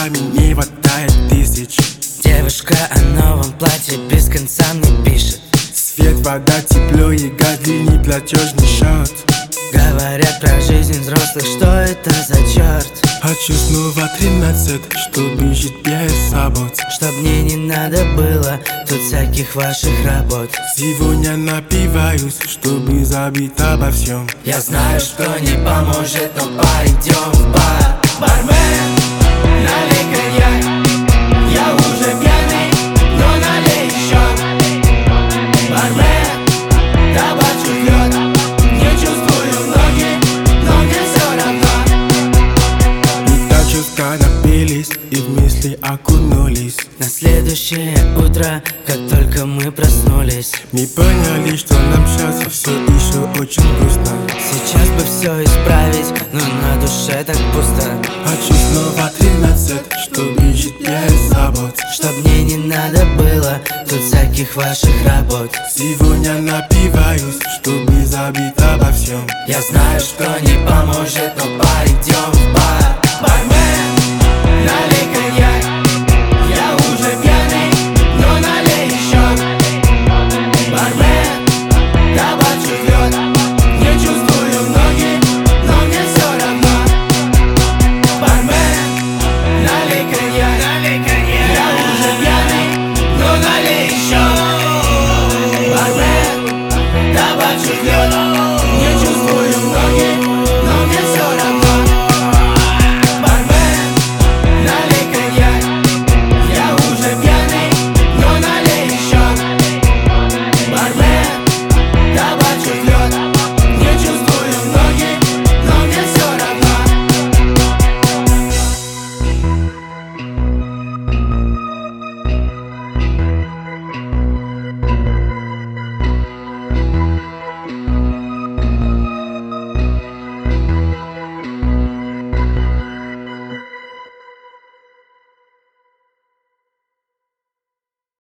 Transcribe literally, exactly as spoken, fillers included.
глазами не хватает тысяч. Девушка о новом платье без конца мне пишет. Свет, вода, тепло и газ, длинный платежный счет. Говорят про жизнь взрослых, что это за черт. Хочу снова тринадцать, чтобы жить без забот. Чтоб мне не надо было тут всяких ваших работ. Сегодня напиваюсь, чтобы забыть обо всем. Я знаю, что не поможет, но пойдем в бар. Бармен, налей коньяк. Я уже пьяный, но налей еще. Бармен, добавь лед. Не чувствую ноги, но мне все равно. И так чувства напились и в мысли окунулись. На следующее утро, как только мы проснулись, мы поняли, что нам сейчас все еще очень грустно. сейчас бы все исправить, но на душе так пусто. Хочу снова тринадцать, чтобы жить без забот. Чтоб мне не надо было тут всяких ваших работ. Сегодня напиваюсь, чтобы забыть обо всем. Я знаю, что не поможет, но пойдем в бар.